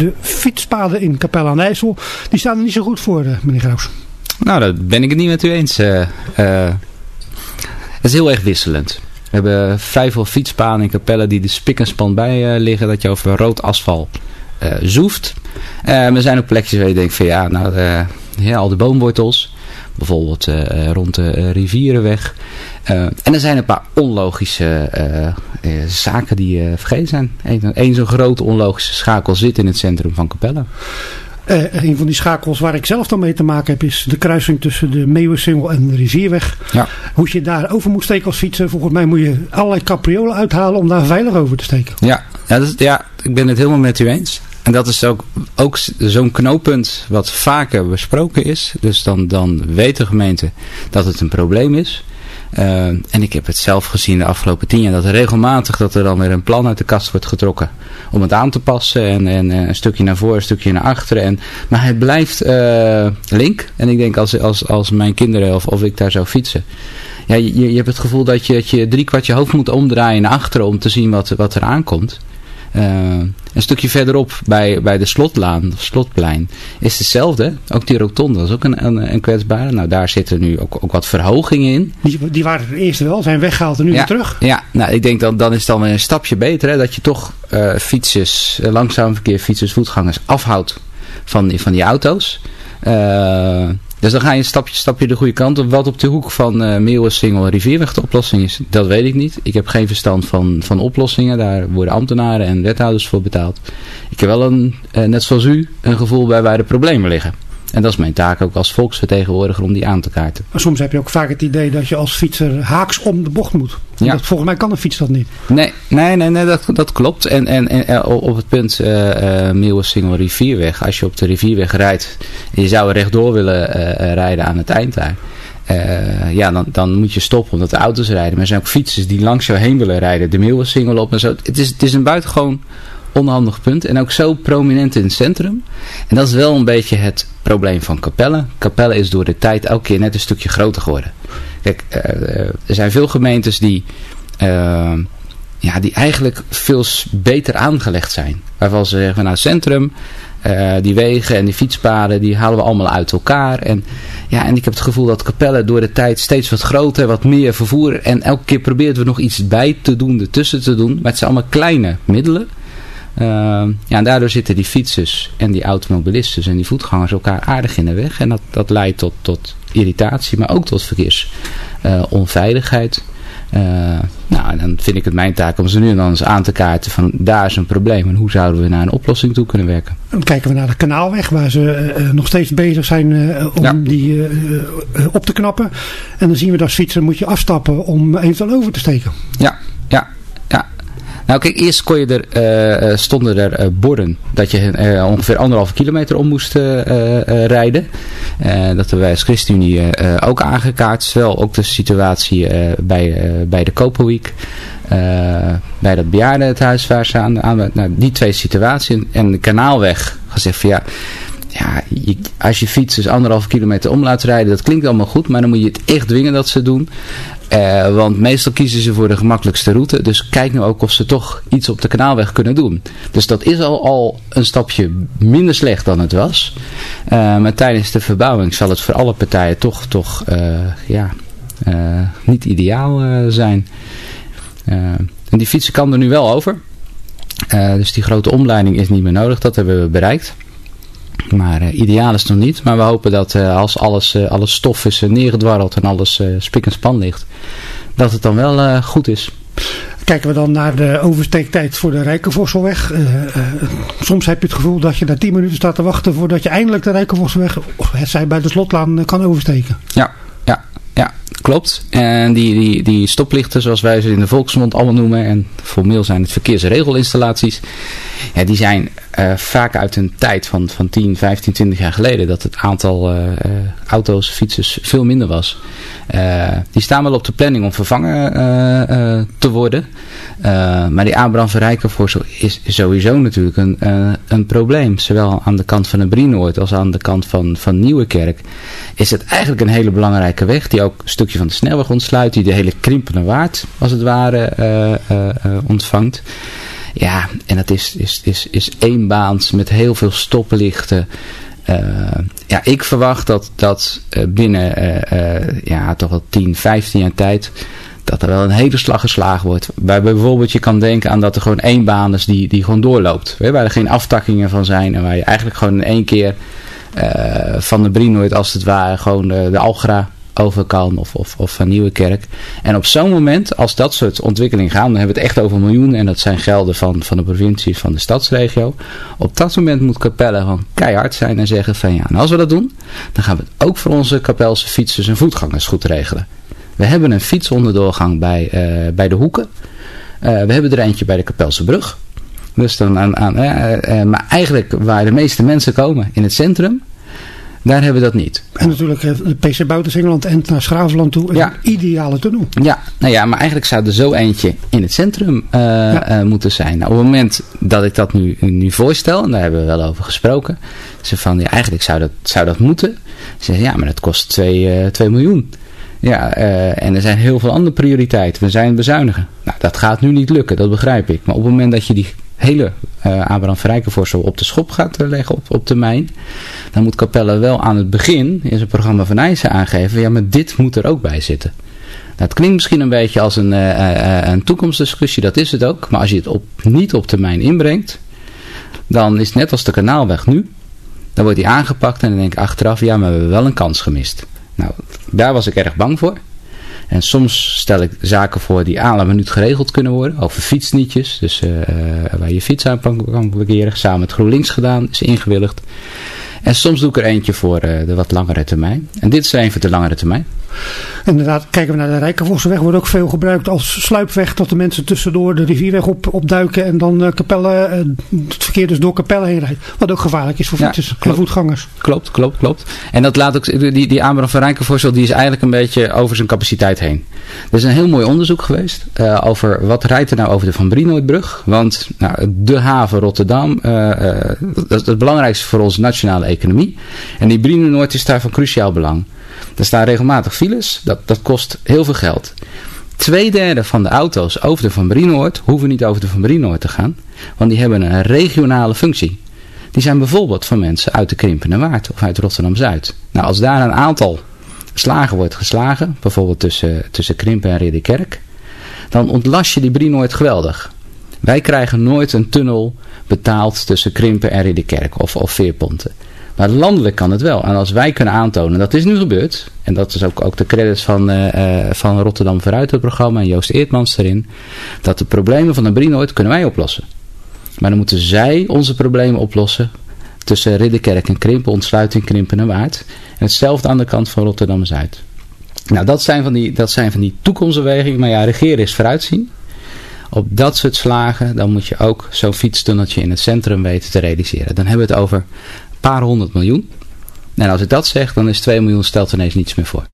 De fietspaden in Capelle aan de IJssel, die staan er niet zo goed voor, meneer Graus. Nou, daar ben ik het niet met u eens. Het is heel erg wisselend. We hebben vrij veel fietspaden in Capelle die de spik en span bij liggen. Dat je over rood asfalt zoeft. Er zijn ook plekjes waar je denkt van al de boomwortels. Bijvoorbeeld rond de Rivierenweg. En er zijn een paar onlogische zaken die vergeten zijn. Eén zo'n grote onlogische schakel zit in het centrum van Capelle. Een van die schakels waar ik zelf dan mee te maken heb is de kruising tussen de Meeuwensingel en de Rivierweg. Ja. Hoe je daar over moet steken als fietser. Volgens mij moet je allerlei capriolen uithalen om daar veilig over te steken. Ja, ik ben het helemaal met u eens. En dat is ook zo'n knooppunt wat vaker besproken is. Dus dan weet de gemeente dat het een probleem is. En ik heb het zelf gezien de afgelopen 10 jaar. Dat regelmatig dat er dan weer een plan uit de kast wordt getrokken. Om het aan te passen. En een stukje naar voren, een stukje naar achteren. Maar het blijft link. En ik denk als mijn kinderen of ik daar zou fietsen. Ja, je hebt het gevoel dat je 3/4 je hoofd moet omdraaien naar achteren. Om te zien wat er aankomt. Een stukje verderop bij de slotlaan, of slotplein, is hetzelfde. Ook die rotonde, dat is ook een kwetsbare. Nou, daar zitten nu ook wat verhogingen in. Die waren er eerst wel, zijn weggehaald en nu weer terug. Ja, nou, ik denk dan is het dan weer een stapje beter. Hè, dat je toch fietsers, langzaam verkeer, fietsers, voetgangers afhoudt van die auto's. Dus dan ga je een stapje de goede kant op. Wat op de hoek van Meeuwensingel Rivierweg de oplossing is, dat weet ik niet. Ik heb geen verstand van oplossingen. Daar worden ambtenaren en wethouders voor betaald. Ik heb wel net zoals u, een gevoel bij waar de problemen liggen. En dat is mijn taak ook als volksvertegenwoordiger om die aan te kaarten. Maar soms heb je ook vaak het idee dat je als fietser haaks om de bocht moet. Ja. Volgens mij kan een fiets dat niet. Nee, dat klopt. En op het punt Meeuwensingel Rivierweg. Als je op de Rivierweg rijdt en je zou er rechtdoor willen rijden aan het eind daar. Dan moet je stoppen omdat de auto's rijden. Maar er zijn ook fietsers die langs jou heen willen rijden. De Meeuwensingel op en zo. Het is een buitengewoon onhandig punt. En ook zo prominent in het centrum. En dat is wel een beetje het probleem van Capelle. Capelle is door de tijd elke keer net een stukje groter geworden. Kijk, er zijn veel gemeentes die eigenlijk veel beter aangelegd zijn. Waarvan ze zeggen, het centrum, die wegen en die fietspaden, die halen we allemaal uit elkaar. En ik heb het gevoel dat Capelle door de tijd steeds wat groter, wat meer vervoer. En elke keer proberen we nog iets bij te doen, ertussen te doen. Maar het zijn allemaal kleine middelen. En daardoor zitten die fietsers en die automobilisten en die voetgangers elkaar aardig in de weg. En dat leidt tot irritatie, maar ook tot verkeersonveiligheid. En dan vind ik het mijn taak om ze nu en dan eens aan te kaarten van daar is een probleem en hoe zouden we naar een oplossing toe kunnen werken. Dan kijken we naar de Kanaalweg waar ze nog steeds bezig zijn om die op te knappen. En dan zien we dat als fietser moet je afstappen om eventueel over te steken. Ja. Nou kijk, eerst stonden er borden dat je ongeveer 1,5 kilometer om moest rijden. Dat hebben wij als ChristenUnie ook aangekaart. Zowel ook de situatie bij de Koperwiek. Bij dat bejaardenhuis waar ze aan die twee situaties. En de Kanaalweg gezegd van als je fietsers 1,5 kilometer om laat rijden, dat klinkt allemaal goed, maar dan moet je het echt dwingen dat ze doen. Want meestal kiezen ze voor de gemakkelijkste route. Dus kijk nou ook of ze toch iets op de Kanaalweg kunnen doen. Dus dat is al een stapje minder slecht dan het was. Maar tijdens de verbouwing zal het voor alle partijen toch niet ideaal zijn. En die fietsen kan er nu wel over. Dus die grote omleiding is niet meer nodig. Dat hebben we bereikt. Maar ideaal is het nog niet. Maar we hopen dat als alles stof is neergedwarreld en alles spik en span ligt, dat het dan wel goed is. Kijken we dan naar de oversteektijd voor de Rijkenvosselweg. Soms heb je het gevoel dat je daar 10 minuten staat te wachten voordat je eindelijk de Rijkenvosselweg, of het zij bij de slotlaan, kan oversteken. Ja, klopt. En die stoplichten, zoals wij ze in de volksmond allemaal noemen, en formeel zijn het verkeersregelinstallaties, die zijn vaak uit een tijd van 10, 15, 20 jaar geleden, dat het aantal auto's, fietsers veel minder was. Die staan wel op de planning om vervangen te worden. Maar die aanbrand van Rijkenvossel is sowieso natuurlijk een probleem. Zowel aan de kant van de Brienoord als aan de kant van Nieuwekerk is het eigenlijk een hele belangrijke weg die ook een stukje van de snelweg ontsluit, die de hele Krimpenerwaard als het ware ontvangt. Ja, en dat is eenbaans met heel veel stoplichten. Ik verwacht dat binnen toch wel 10, 15 jaar tijd dat er wel een hele slag geslagen wordt. Waar bijvoorbeeld je kan denken aan dat er gewoon één baan is die gewoon doorloopt. Waar er geen aftakkingen van zijn en waar je eigenlijk gewoon in één keer van de Brienoord als het ware gewoon de Algra over kan of van Nieuwekerk. En op zo'n moment, als dat soort ontwikkelingen gaan, dan hebben we het echt over miljoenen en dat zijn gelden van de provincie, van de stadsregio. Op dat moment moet Capelle gewoon keihard zijn en zeggen van en als we dat doen, dan gaan we het ook voor onze Kapelse fietsers en voetgangers goed regelen. We hebben een fietsonderdoorgang bij de Hoeken. We hebben er eentje bij de Kapelse Brug. Dus dan maar eigenlijk waar de meeste mensen komen in het centrum, daar hebben we dat niet. En natuurlijk de PC Buitensengeland en naar Schravenland toe. Een ideale tunnel. Ja, maar eigenlijk zou er zo eentje in het centrum moeten zijn. Nou, op het moment dat ik dat nu voorstel, en daar hebben we wel over gesproken. Ze van, eigenlijk zou dat moeten. Ze zeggen, maar dat kost 2 miljoen. Ja, en er zijn heel veel andere prioriteiten. We zijn bezuinigen. Nou, dat gaat nu niet lukken, dat begrijp ik. Maar op het moment dat je die hele Abraham Verrijkenvorsel op de schop gaat leggen op termijn, dan moet Capelle wel aan het begin in zijn programma van Eijzen aangeven, maar dit moet er ook bij zitten. Nou, het klinkt misschien een beetje als een toekomstdiscussie, dat is het ook. Maar als je het niet op termijn inbrengt, dan is het net als de Kanaalweg nu. Dan wordt die aangepakt en dan denk ik achteraf, maar we hebben wel een kans gemist. Nou, daar was ik erg bang voor. En soms stel ik zaken voor die à la minuut geregeld kunnen worden. Over fietsnietjes. Dus waar je fiets aan kan parkeren. Samen met GroenLinks gedaan. Is ingewilligd. En soms doe ik er eentje voor de wat langere termijn. En dit is een voor de langere termijn. Inderdaad, kijken we naar de Rijkenvorseweg. Wordt ook veel gebruikt als sluipweg. Dat de mensen tussendoor de rivierweg opduiken. En dan Capelle, het verkeer dus door Capelle heen rijdt. Wat ook gevaarlijk is voor fietsers en voetgangers. Klopt. En dat laat ook, die Abraham van Rijkenvorsel, die is eigenlijk een beetje over zijn capaciteit heen. Er is een heel mooi onderzoek geweest. Over wat rijdt er nou over de Van Brienoordbrug. Want de haven Rotterdam. Dat is het belangrijkste voor onze nationale economie. En die Brienoord is daar van cruciaal belang. Er staan regelmatig files. Dat kost heel veel geld. 2/3 van de auto's over de Van Brienoord hoeven niet over de Van Brienoord te gaan. Want die hebben een regionale functie. Die zijn bijvoorbeeld van mensen uit de Krimpenerwaard of uit Rotterdam-Zuid. Nou, als daar een aantal slagen wordt geslagen, bijvoorbeeld tussen Krimpen en Ridderkerk, dan ontlast je die Brienoord geweldig. Wij krijgen nooit een tunnel betaald tussen Krimpen en Ridderkerk of veerponten. Maar landelijk kan het wel. En als wij kunnen aantonen, dat is nu gebeurd. En dat is ook de credits van Rotterdam vooruit het programma en Joost Eertmans erin. Dat de problemen van de Brienoord kunnen wij oplossen. Maar dan moeten zij onze problemen oplossen. Tussen Ridderkerk en Krimpen, ontsluiting Krimpen en Waard. En hetzelfde aan de kant van Rotterdam-Zuid. Nou, dat zijn van die toekomstbewegingen. Maar regeren is vooruitzien. Op dat soort slagen, dan moet je ook zo'n fietstunneltje in het centrum weten te realiseren. Dan hebben we het over een paar 100 miljoen. En als ik dat zeg, dan is 2 miljoen stelt ineens niets meer voor.